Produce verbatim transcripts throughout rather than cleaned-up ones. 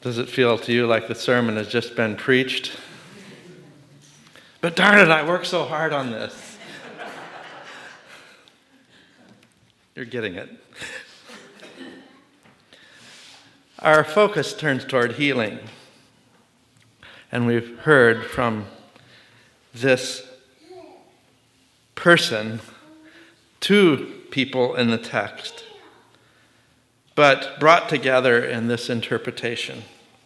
Does it feel to you like the sermon has just been preached? But darn it, I worked so hard on this. You're getting it. Our focus turns toward healing. And we've heard from this person, two people in the text, but brought together in this interpretation.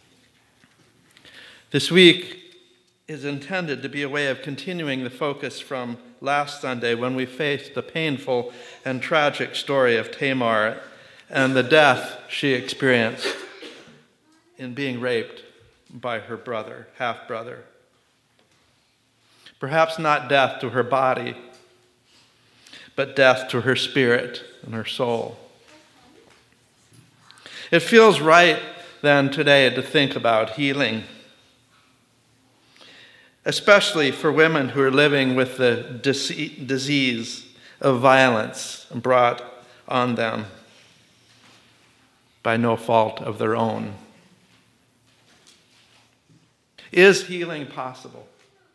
This week is intended to be a way of continuing the focus from last Sunday when we faced the painful and tragic story of Tamar and the death she experienced in being raped by her brother, half-brother. Perhaps not death to her body, but death to her spirit and her soul. It feels right then today to think about healing, especially for women who are living with the disease of violence brought on them by no fault of their own. Is healing possible?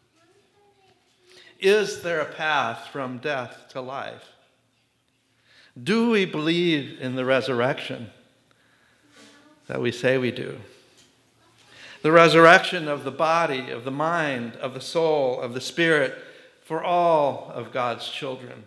Is there a path from death to life? Do we believe in the resurrection that we say we do? The resurrection of the body, of the mind, of the soul, of the spirit for all of God's children.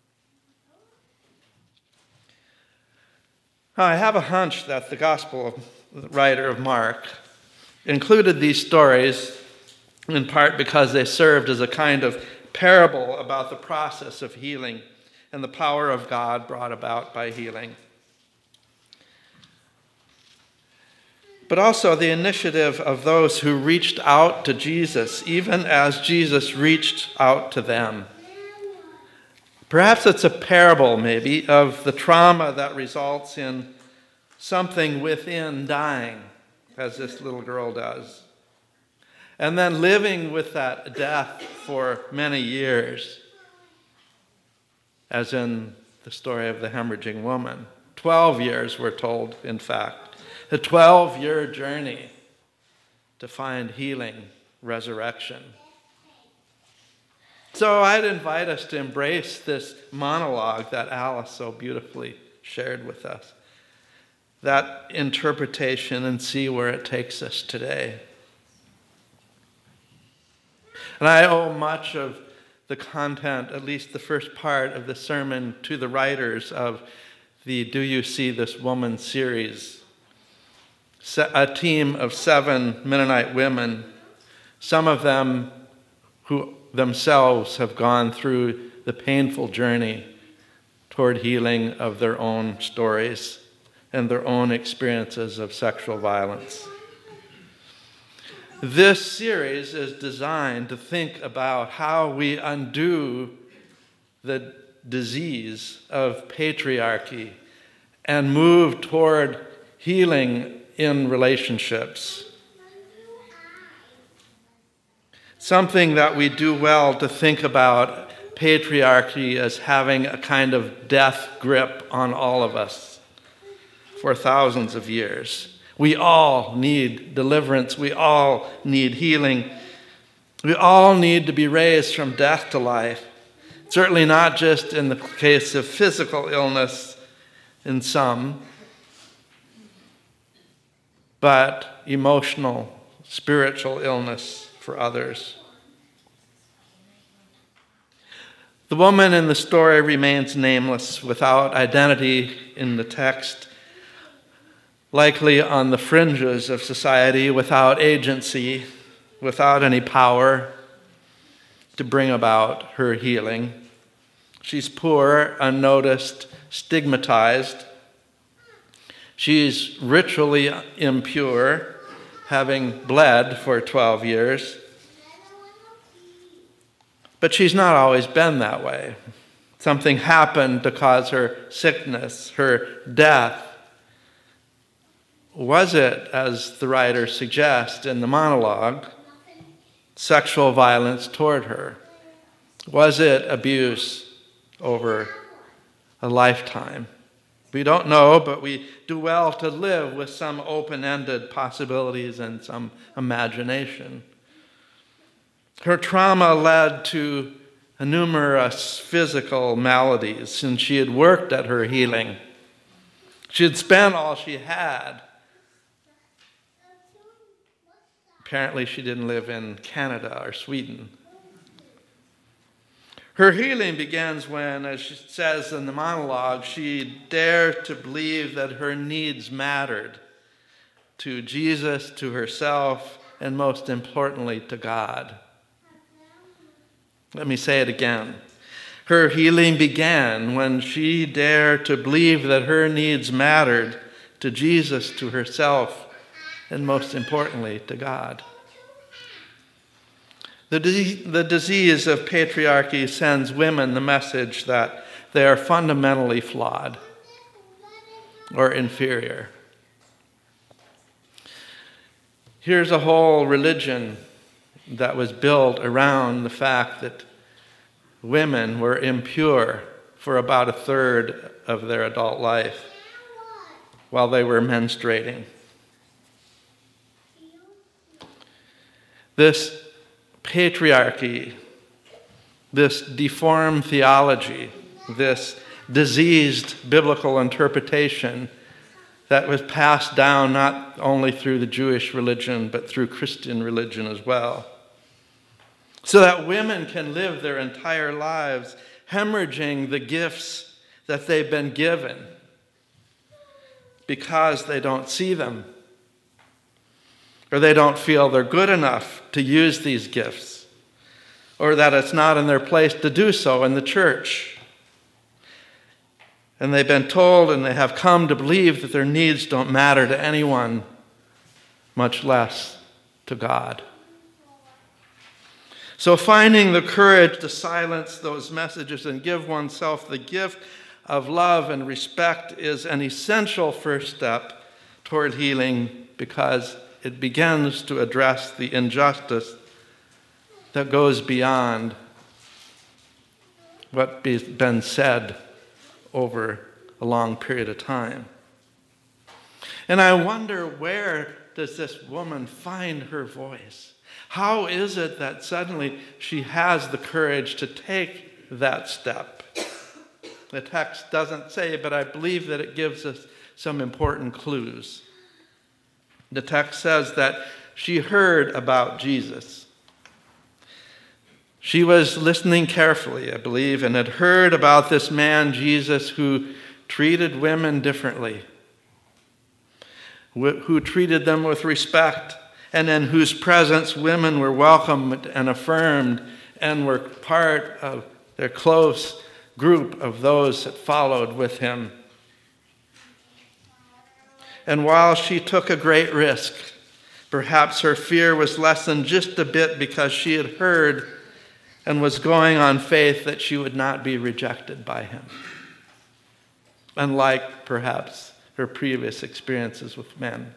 I have a hunch that the gospel writer of Mark included these stories in part because they served as a kind of parable about the process of healing and the power of God brought about by healing. But also the initiative of those who reached out to Jesus, even as Jesus reached out to them. Perhaps it's a parable, maybe, of the trauma that results in something within dying, as this little girl does, and then living with that death for many years, as in the story of the hemorrhaging woman. Twelve years, we're told, in fact. A twelve-year journey to find healing, resurrection. So I'd invite us to embrace this monologue that Alice so beautifully shared with us, that interpretation, and see where it takes us today. And I owe much of the content, at least the first part of the sermon, to the writers of the Do You See This Woman series. A team of seven Mennonite women, some of them who themselves have gone through the painful journey toward healing of their own stories and their own experiences of sexual violence. This series is designed to think about how we undo the disease of patriarchy and move toward healing in relationships. Something that we do well to think about patriarchy as having a kind of death grip on all of us for thousands of years. We all need deliverance. We all need healing. We all need to be raised from death to life. Certainly not just in the case of physical illness in some, but emotional, spiritual illness for others. The woman in the story remains nameless, without identity in the text, likely on the fringes of society, without agency, without any power to bring about her healing. She's poor, unnoticed, stigmatized. She's ritually impure, having bled for twelve years. But she's not always been that way. Something happened to cause her sickness, her death. Was it, as the writer suggests in the monologue, sexual violence toward her? Was it abuse over a lifetime? We don't know, but we do well to live with some open-ended possibilities and some imagination. Her trauma led to numerous physical maladies, and she had worked at her healing. She had spent all she had. Apparently, she didn't live in Canada or Sweden. Her healing begins when, as she says in the monologue, she dared to believe that her needs mattered to Jesus, to herself, and most importantly, to God. Let me say it again. Her healing began when she dared to believe that her needs mattered to Jesus, to herself, and most importantly, to God. The, disease, the disease of patriarchy sends women the message that they are fundamentally flawed or inferior. Here's a whole religion that was built around the fact that women were impure for about a third of their adult life while they were menstruating. This patriarchy, this deformed theology, this diseased biblical interpretation that was passed down not only through the Jewish religion, but through Christian religion as well. So that women can live their entire lives hemorrhaging the gifts that they've been given because they don't see them, or they don't feel they're good enough to use these gifts, or that it's not in their place to do so in the church. And they've been told and they have come to believe that their needs don't matter to anyone, much less to God. So finding the courage to silence those messages and give oneself the gift of love and respect is an essential first step toward healing, because it begins to address the injustice that goes beyond what's been said over a long period of time. And I wonder, where does this woman find her voice? How is it that suddenly she has the courage to take that step? The text doesn't say, but I believe that it gives us some important clues. The text says that she heard about Jesus. She was listening carefully, I believe, and had heard about this man, Jesus, who treated women differently, who treated them with respect, and in whose presence women were welcomed and affirmed and were part of their close group of those that followed with him. And while she took a great risk, perhaps her fear was lessened just a bit because she had heard and was going on faith that she would not be rejected by him, unlike perhaps her previous experiences with men.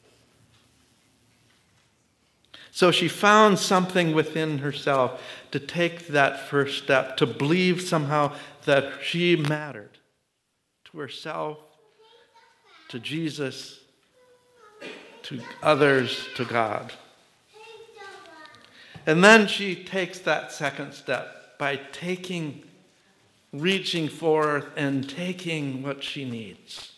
So she found something within herself to take that first step, to believe somehow that she mattered to herself, to Jesus, to others, to God. And then she takes that second step by taking, reaching forth and taking what she needs.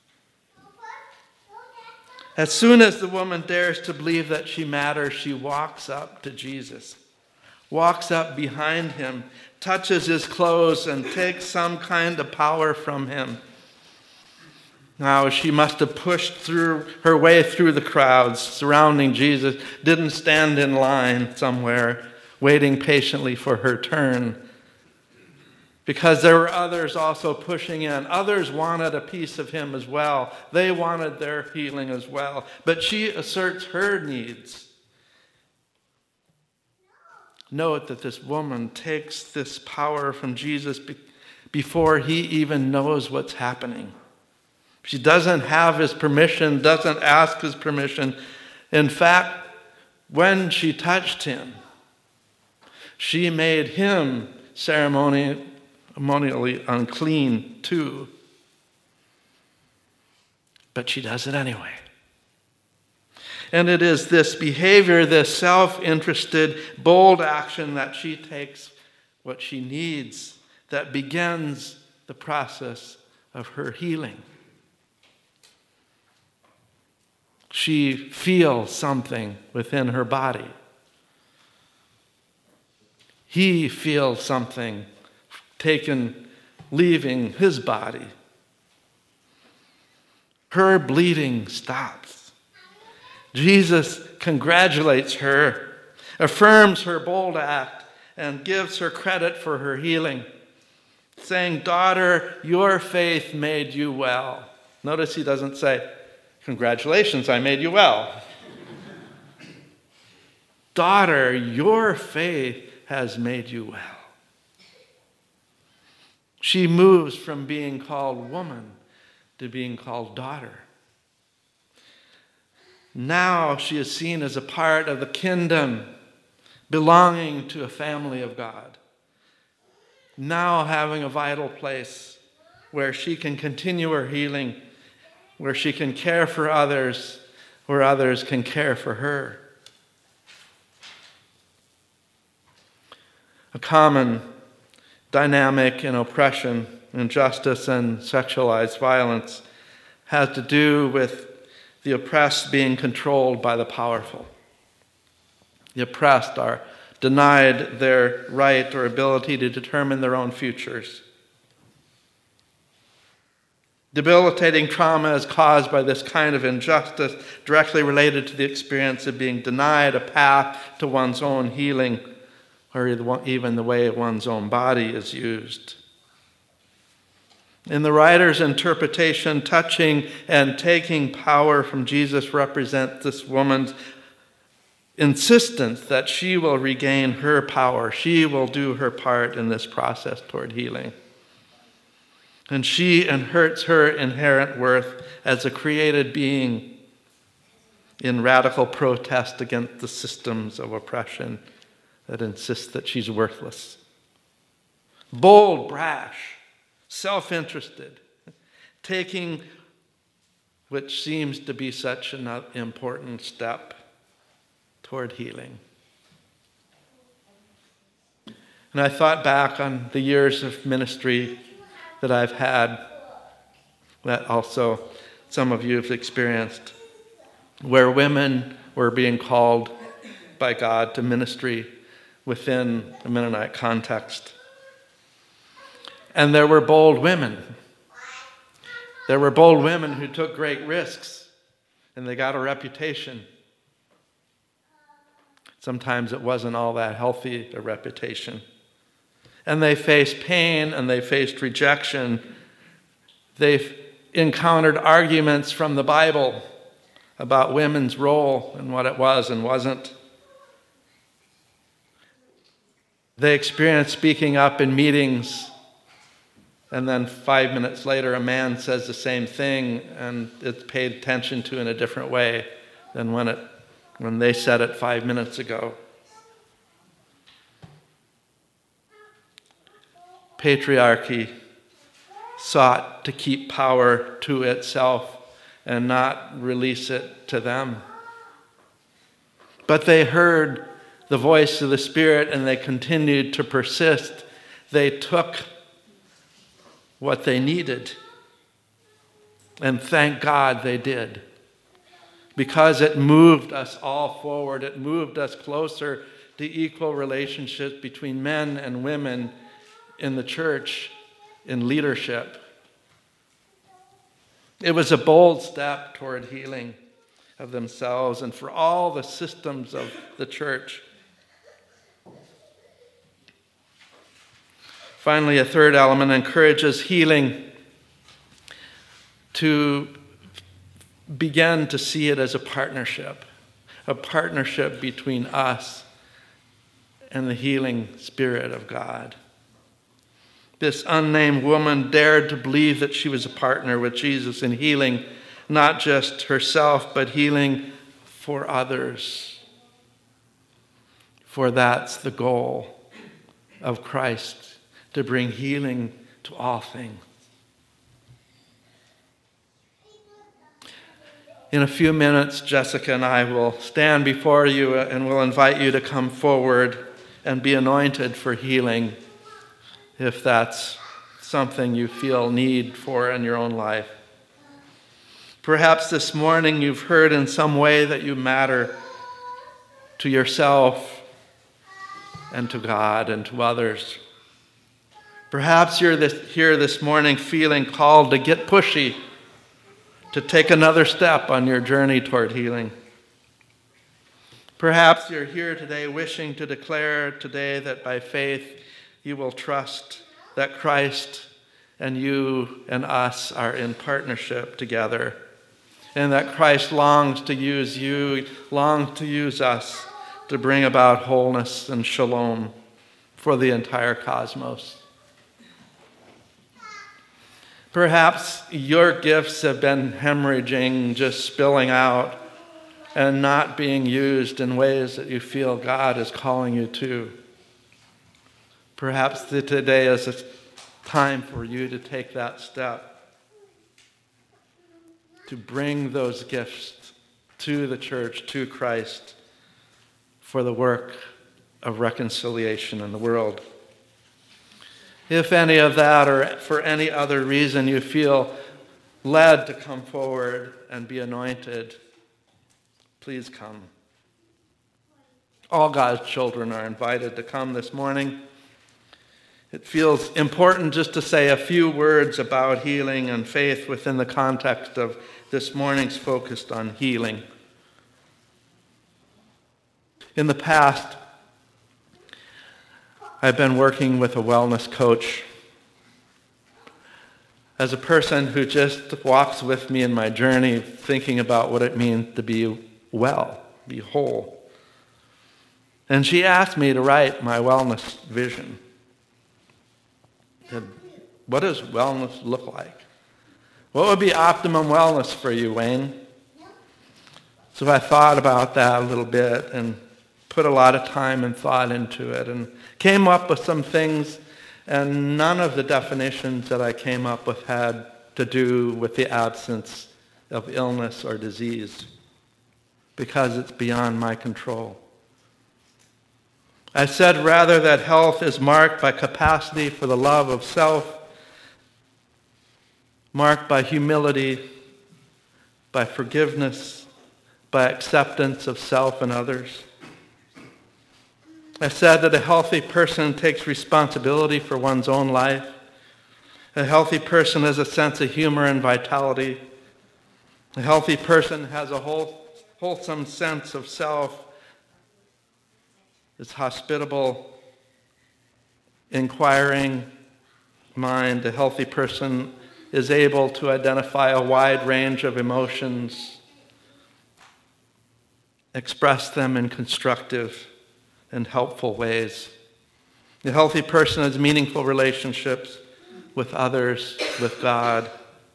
As soon as the woman dares to believe that she matters, she walks up to Jesus, walks up behind him, touches his clothes, and takes some kind of power from him. Now, she must have pushed through her way through the crowds surrounding Jesus, didn't stand in line somewhere, waiting patiently for her turn, because there were others also pushing in. Others wanted a piece of him as well. They wanted their healing as well. But she asserts her needs. Note that this woman takes this power from Jesus be- before he even knows what's happening. She doesn't have his permission, doesn't ask his permission. In fact, when she touched him, she made him ceremonially unclean too. but she does it anyway. And it is this behavior, this self-interested, bold action that she takes what she needs that begins the process of her healing. She feels something within her body. He feels something taken, leaving his body. Her bleeding stops. Jesus congratulates her, affirms her bold act, and gives her credit for her healing, saying, "Daughter, your faith made you well." Notice he doesn't say, "Congratulations, I made you well." "Daughter, your faith has made you well." She moves from being called woman to being called daughter. Now she is seen as a part of the kingdom, belonging to a family of God. Now having a vital place where she can continue her healing, where she can care for others, where others can care for her. A common dynamic in oppression, injustice, and sexualized violence has to do with the oppressed being controlled by the powerful. The oppressed are denied their right or ability to determine their own futures. Debilitating trauma is caused by this kind of injustice, directly related to the experience of being denied a path to one's own healing, or even the way one's own body is used. In the writer's interpretation, touching and taking power from Jesus represent this woman's insistence that she will regain her power. She will do her part in this process toward healing. And she inherits her inherent worth as a created being in radical protest against the systems of oppression that insist that she's worthless. Bold, brash, self-interested, taking which seems to be such an important step toward healing. And I thought back on the years of ministry that I've had, that also some of you have experienced, where women were being called by God to ministry within a Mennonite context. And there were bold women. There were bold women who took great risks, and they got a reputation. Sometimes it wasn't all that healthy, a reputation. And they faced pain, and they faced rejection. They encountered arguments from the Bible about women's role and what it was and wasn't. They experienced speaking up in meetings, and then five minutes later, a man says the same thing, and it's paid attention to in a different way than when it when they said it five minutes ago. Patriarchy sought to keep power to itself and not release it to them. But they heard the voice of the Spirit, and they continued to persist. They took what they needed, and thank God they did, because it moved us all forward. It moved us closer to equal relationships between men and women in the church, in leadership. It was a bold step toward healing of themselves and for all the systems of the church. Finally, a third element encourages healing to begin to see it as a partnership, a partnership between us and the healing Spirit of God. This unnamed woman dared to believe that she was a partner with Jesus in healing, not just herself, but healing for others. For that's the goal of Christ, to bring healing to all things. In a few minutes, Jessica and I will stand before you and will invite you to come forward and be anointed for healing if that's something you feel need for in your own life. Perhaps this morning you've heard in some way that you matter to yourself and to God and to others. Perhaps you're this, here this morning feeling called to get pushy, to take another step on your journey toward healing. Perhaps you're here today wishing to declare today that by faith you will trust that Christ and you and us are in partnership together, and that Christ longs to use you, longs to use us to bring about wholeness and shalom for the entire cosmos. Perhaps your gifts have been hemorrhaging, just spilling out, and not being used in ways that you feel God is calling you to. Perhaps today is a time for you to take that step, to bring those gifts to the church, to Christ, for the work of reconciliation in the world. If any of that or for any other reason you feel led to come forward and be anointed, please come. All God's children are invited to come this morning. It feels important just to say a few words about healing and faith within the context of this morning's focus on healing. In the past, I've been working with a wellness coach as a person who just walks with me in my journey, thinking about what it means to be well, be whole. And she asked me to write my wellness vision. Said, what does wellness look like? What would be optimum wellness for you, Wayne? So I thought about that a little bit and put a lot of time and thought into it and came up with some things, and none of the definitions that I came up with had to do with the absence of illness or disease, because it's beyond my control. I said rather that health is marked by capacity for the love of self, marked by humility, by forgiveness, by acceptance of self and others. I said that a healthy person takes responsibility for one's own life. A healthy person has a sense of humor and vitality. A healthy person has a whole, wholesome sense of self, is hospitable, inquiring mind. A healthy person is able to identify a wide range of emotions, express them in constructive and helpful ways. A healthy person has meaningful relationships with others, with God.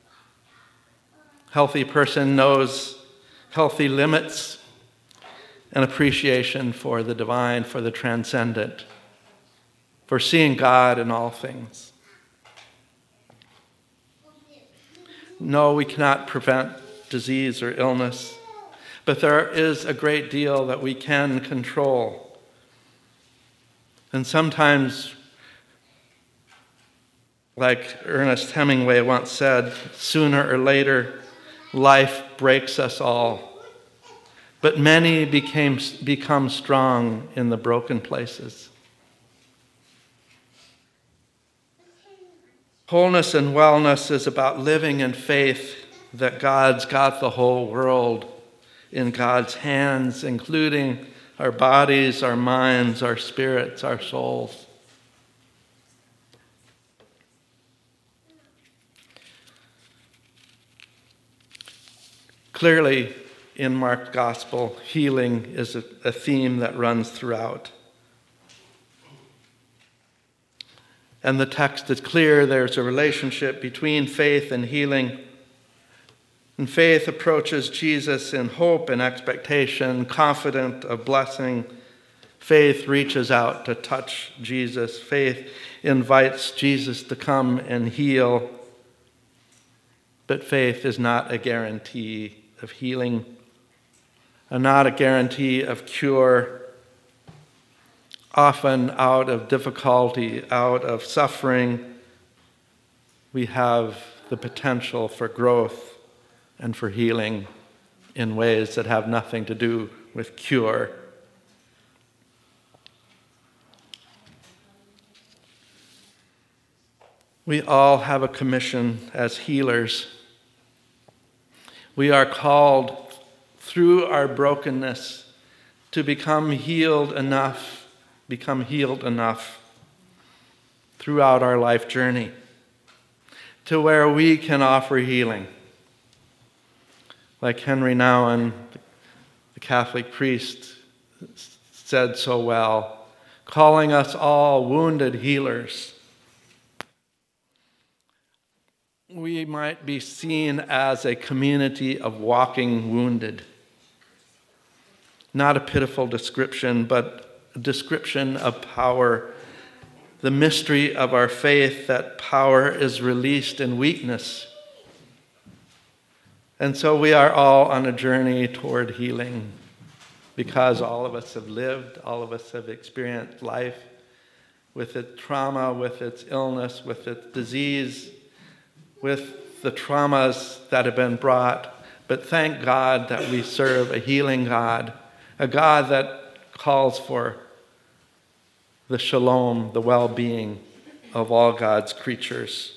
A healthy person knows healthy limits and appreciation for the divine, for the transcendent, for seeing God in all things. No, we cannot prevent disease or illness, but there is a great deal that we can control. And sometimes, like Ernest Hemingway once said, sooner or later, life breaks us all. But many became, become strong in the broken places. Wholeness and wellness is about living in faith that God's got the whole world in God's hands, including our bodies, our minds, our spirits, our souls. Clearly, in Mark's gospel, healing is a, a theme that runs throughout. And the text is clear. There's a relationship between faith and healing. And faith approaches Jesus in hope and expectation, confident of blessing. Faith reaches out to touch Jesus. Faith invites Jesus to come and heal. But faith is not a guarantee of healing and not a guarantee of cure. Often out of difficulty, out of suffering, we have the potential for growth and for healing in ways that have nothing to do with cure. We all have a commission as healers. We are called through our brokenness to become healed enough, become healed enough throughout our life journey to where we can offer healing. Like Henry Nouwen, the Catholic priest, said so well, calling us all wounded healers. We might be seen as a community of walking wounded. Not a pitiful description, but a description of power. The mystery of our faith, that power is released in weakness. And so we are all on a journey toward healing because all of us have lived, all of us have experienced life with its trauma, with its illness, with its disease, with the traumas that have been brought. But thank God that we serve a healing God, a God that calls for the shalom, the well-being of all God's creatures.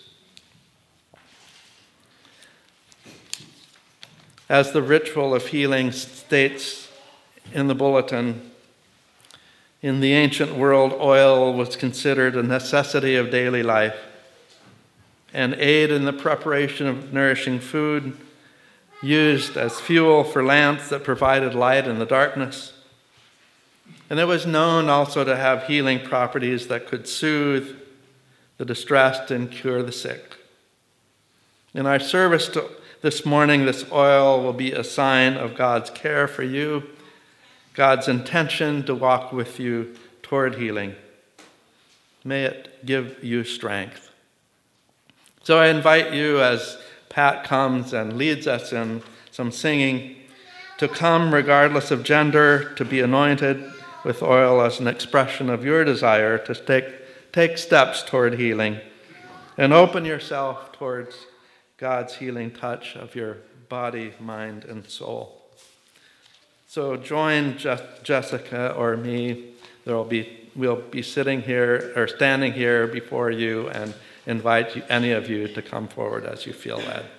As the ritual of healing states in the bulletin, in the ancient world, oil was considered a necessity of daily life, an aid in the preparation of nourishing food, used as fuel for lamps that provided light in the darkness. And it was known also to have healing properties that could soothe the distressed and cure the sick. In our service to, this morning, this oil will be a sign of God's care for you, God's intention to walk with you toward healing. May it give you strength. So I invite you, as Pat comes and leads us in some singing, to come regardless of gender, to be anointed with oil as an expression of your desire to take, take steps toward healing and open yourself towards God's healing touch of your body, mind, and soul. So join Je- Jessica or me. There will be we'll be sitting here or standing here before you and invite you, any of you to come forward as you feel led.